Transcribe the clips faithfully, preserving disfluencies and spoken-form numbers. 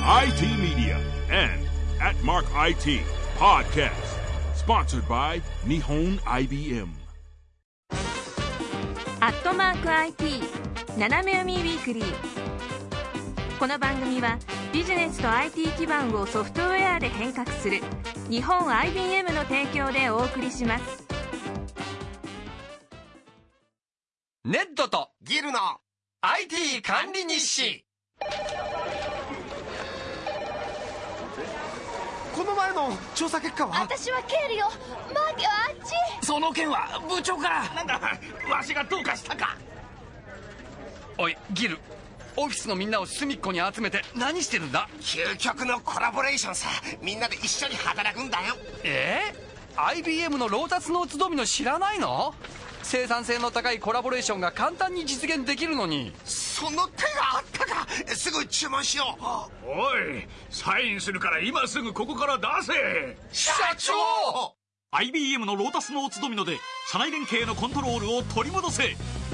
アイティー Media and at Mark アイティー Podcast sponsored by 日本 アイビーエムアットマーク アイティー 斜め読みウィークリー。この番組はビジネスと アイティー 基盤をソフトウェアで変革する日本 アイビーエム の提供でお送りします。 ネットとギルのアイティー 管理日誌。 この前の調査結果は？ 私は経理よ。マーケはあっち。 その件は部長から。 なんだ、わしがどうかしたか？ おいギル、オフィスのみんなを隅っこに集めて何してるんだ？ 究極のコラボレーションさ。みんなで一緒に働くんだよ。 えー、アイビーエム のロータスノーツドミノ知らないの？生産性の高いコラボレーションが簡単に実現できるのに。 その手があったか。すぐ注文しよう。 おい、サインするから今すぐここから出せ。 社長！ アイビーエム のロータスノーツドミノで社内連携のコントロールを取り戻せ。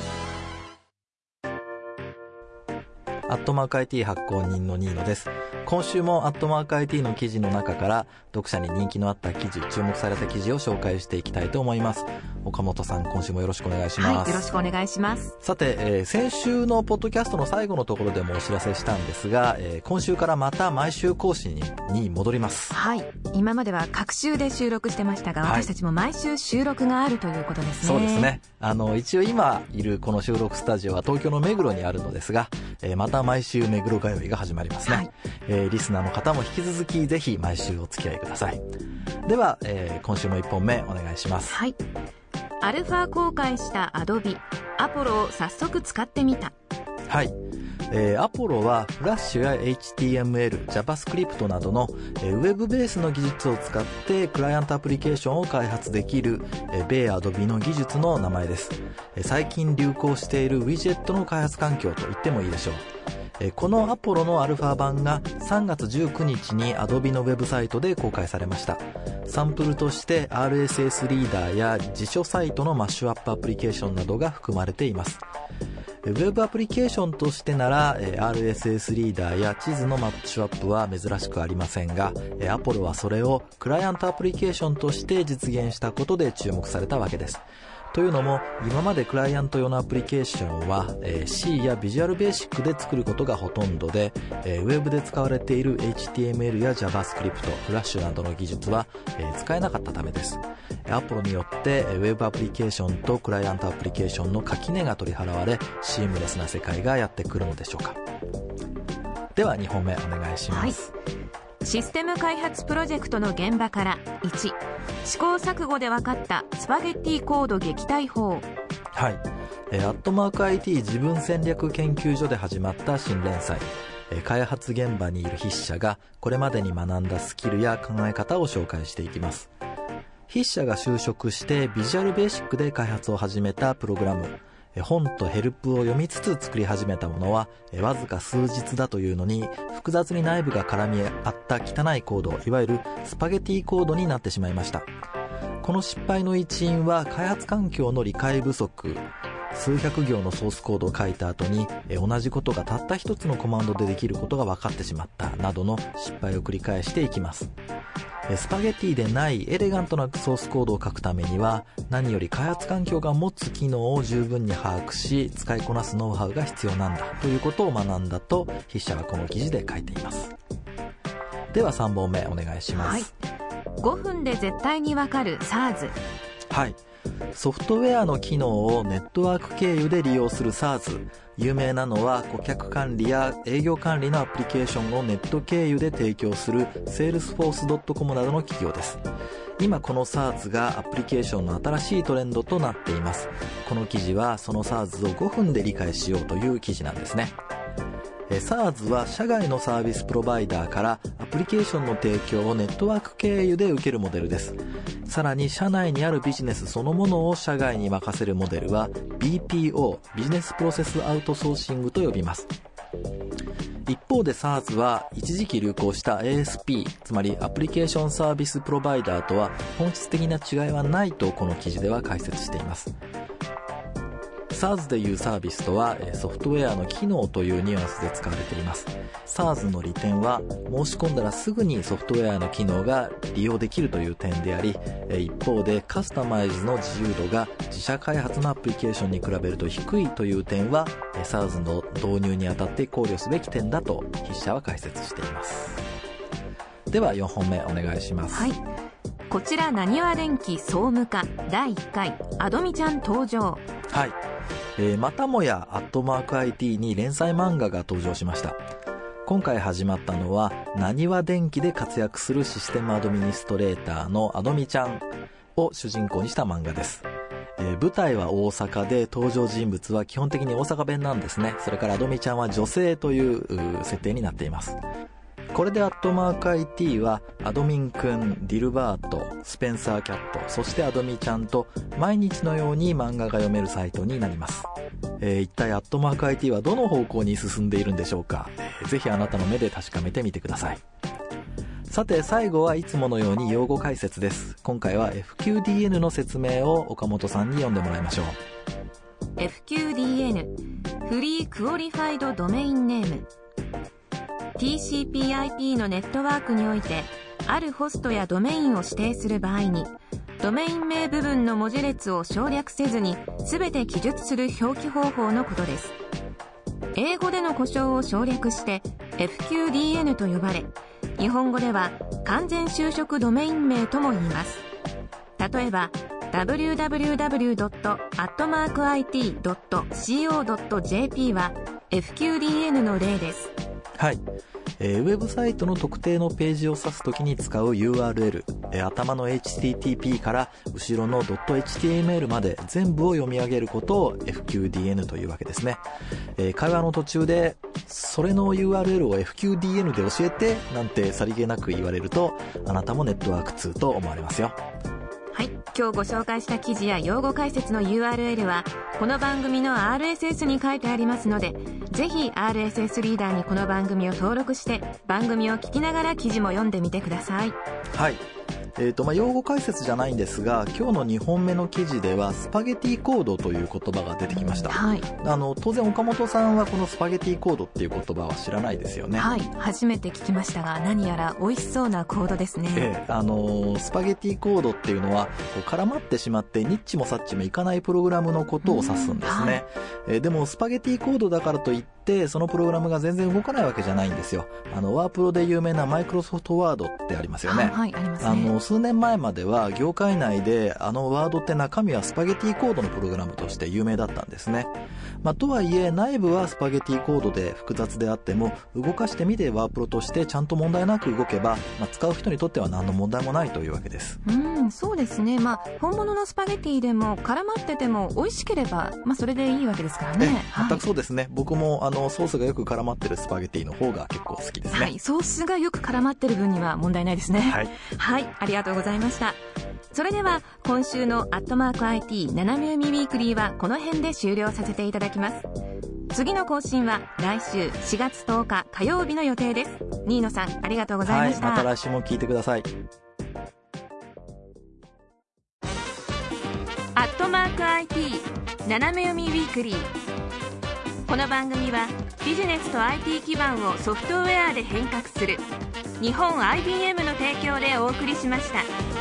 アットマーク アイティー 発行人のニーノです。今週もアットマーク アイティー の記事の中から読者に人気のあった記事、注目された記事を紹介していきたいと思います。岡本さん、今週もよろしくお願いします。 はい、よろしくお願いします。 さて、えー、先週のポッドキャストの最後のところでもお知らせしたんですが、えー、今週からまた毎週更新に戻ります。 はい、今までは各週で収録してましたが、 はい、 私たちも毎週収録があるということですね。 そうですね。あの一応今いるこの収録スタジオは東京の目黒にあるのですが、えー、また毎週目黒通いが始まりますね。はい、えー、リスナーの方も引き続きぜひ毎週お付き合いください。では、えー、今週もいっぽんめお願いします。 はい、アルファ公開したアドビアポロを早速使ってみた。 はい、えー、アポロはフラッシュや エイチティーエムエル、JavaScript などの、えー、ウェブベースの技術を使ってクライアントアプリケーションを開発できる、えー、米アドビの技術の名前です。えー、最近流行しているウィジェットの開発環境と言ってもいいでしょう。このアポロのアルファ版がさんがつじゅうくにちに Adobe のウェブサイトで公開されました。サンプルとして アールエスエス リーダーや辞書サイトのマッシュアップアプリケーションなどが含まれています。ウェブアプリケーションとしてなら アールエスエス リーダーや地図のマッシュアップは珍しくありませんが、アポロはそれをクライアントアプリケーションとして実現したことで注目されたわけです。というのも、今までクライアント用のアプリケーションは、えー、C や Visual Basic で作ることがほとんどで、えー、ウェブで使われている エイチティーエムエル や JavaScript、Flash などの技術は、えー、使えなかったためです。アポロによって、ウェブアプリケーションとクライアントアプリケーションの垣根が取り払われ、シームレスな世界がやってくるのでしょうか。ではにほんめお願いします。 はい、システム開発プロジェクトの現場からいち、試行錯誤で分かったスパゲッティコード撃退法。 はい、えー、アットマーク アイティー 自分戦略研究所で始まった新連載、えー、開発現場にいる筆者がこれまでに学んだスキルや考え方を紹介していきます。筆者が就職してビジュアルベーシックで開発を始めたプログラム、本とヘルプを読みつつ作り始めたものはわずか数日だというのに、複雑に内部が絡み合った汚いコード、いわゆるスパゲティコードになってしまいました。この失敗の一因は開発環境の理解不足。数百行のソースコードを書いた後に同じことがたった一つのコマンドでできることが分かってしまったなどの失敗を繰り返していきます。スパゲティでないエレガントなソースコードを書くためには、何より開発環境が持つ機能を十分に把握し、使いこなすノウハウが必要なんだということを学んだと筆者はこの記事で書いています。ではさんぼんめお願いします。はい、 ごふんで絶対にわかる SARS。 はい、ソフトウェアの機能をネットワーク経由で利用する SARS。 有名なのは顧客管理や営業管理のアプリケーションをネット経由で提供する セールスフォースドットコム などの企業です。今この SARS がアプリケーションの新しいトレンドとなっています。この記事はその SARS をごふんで理解しようという記事なんですね。SARS は社外のサービスプロバイダーからアプリケーションの提供をネットワーク経由で受けるモデルです。さらに社内にあるビジネスそのものを社外に任せるモデルは ビーピーオー、ビジネスプロセスアウトソーシングと呼びます。一方で SARS は一時期流行した エーエスピー、つまりアプリケーションサービスプロバイダーとは本質的な違いはないとこの記事では解説しています。 SaaS でいうサービスとはソフトウェアの機能というニュアンスで使われています。 SaaS の利点は申し込んだらすぐにソフトウェアの機能が利用できるという点であり、一方でカスタマイズの自由度が自社開発のアプリケーションに比べると低いという点は SaaS の導入にあたって考慮すべき点だと筆者は解説しています。ではよんほんめお願いします。 はい、こちらなにわ電機総務課だいいっかいアドミちゃん登場。 はい、えー、またもやアットマーク アイティー に連載漫画が登場しました。今回始まったのはなにわ電機で活躍するシステムアドミニストレーターのアドミちゃんを主人公にした漫画です。えー、舞台は大阪で登場人物は基本的に大阪弁なんですね。それからアドミちゃんは女性という設定になっています。これでアットマーク アイティー はアドミンくん、ディルバート、スペンサーキャット、そしてアドミちゃんと毎日のように漫画が読めるサイトになります。えー、一体アットマーク アイティー はどの方向に進んでいるんでしょうか。えー、ぜひあなたの目で確かめてみてください。さて最後はいつものように用語解説です。今回は エフキューディーエヌ の説明を岡本さんに読んでもらいましょう。 エフキューディーエヌ フリークオリファイドドメインネーム。 ティーシーピーアイピー のネットワークにおいてあるホストやドメインを指定する場合にドメイン名部分の文字列を省略せずに全て記述する表記方法のことです。英語での呼称を省略して エフキューディーエヌ と呼ばれ、日本語では完全修飾ドメイン名とも言います。例えば ダブリューダブリューダブリュードットアットマークアイティードットコードットジェーピー は エフキューディーエヌ の例です。 はい、えー、ウェブサイトの特定のページを指すときに使う ユーアールエル、えー、頭の エイチティーティーピー から後ろの .html まで全部を読み上げることを エフキューディーエヌ というわけですね。えー、会話の途中でそれの ユーアールエル を エフキューディーエヌ で教えてなんてさりげなく言われるとあなたもネットワーク通と思われますよ。 はい、今日ご紹介した記事や用語解説の ユーアールエル はこの番組の アールエスエス に書いてありますので、ぜひ アールエスエス リーダーにこの番組を登録して番組を聞きながら記事も読んでみてください。 はい、えーとまあ、用語解説じゃないんですが、今日のにほんめの記事ではスパゲティコードという言葉が出てきました。 はい、 あの当然岡本さんはこのスパゲティコードっていう言葉は知らないですよね。 はい、初めて聞きましたが何やら美味しそうなコードですね。 えー、あのスパゲティコードっていうのはこう絡まってしまってニッチもサッチもいかないプログラムのことを指すんですね。はい、えー、でもスパゲティコードだからといってそのプログラムが全然動かないわけじゃないんですよ。あのワープロで有名なマイクロソフトワードってありますよね。 はい、はい、ありますね。 あの数年前までは業界内であのワードって中身はスパゲティコードのプログラムとして有名だったんですね。まあ、とはいえ内部はスパゲティコードで複雑であっても動かしてみてワープロとしてちゃんと問題なく動けば、まあ、使う人にとっては何の問題もないというわけです。 うん、そうですね。まあ本物のスパゲティでも絡まってても美味しければ、まあ、それでいいわけですからね。 全くそうですね。はい、僕もあのソースがよく絡まってるスパゲティの方が結構好きですね。 はい、ソースがよく絡まってる分には問題ないですね。 はい、 はい、ありがとうございました。それでは今週のアットマーク アイティー 斜め読みウィークリーはこの辺で終了させていただきます。次の更新は来週しがつとおか火曜日の予定です。新野さんありがとうございました。 はい、また来週も聞いてください。 アットマーク アイティー 斜め読みウィークリー。この番組はビジネスと アイティー 基盤をソフトウェアで変革する日本 アイビーエム の提供でお送りしました。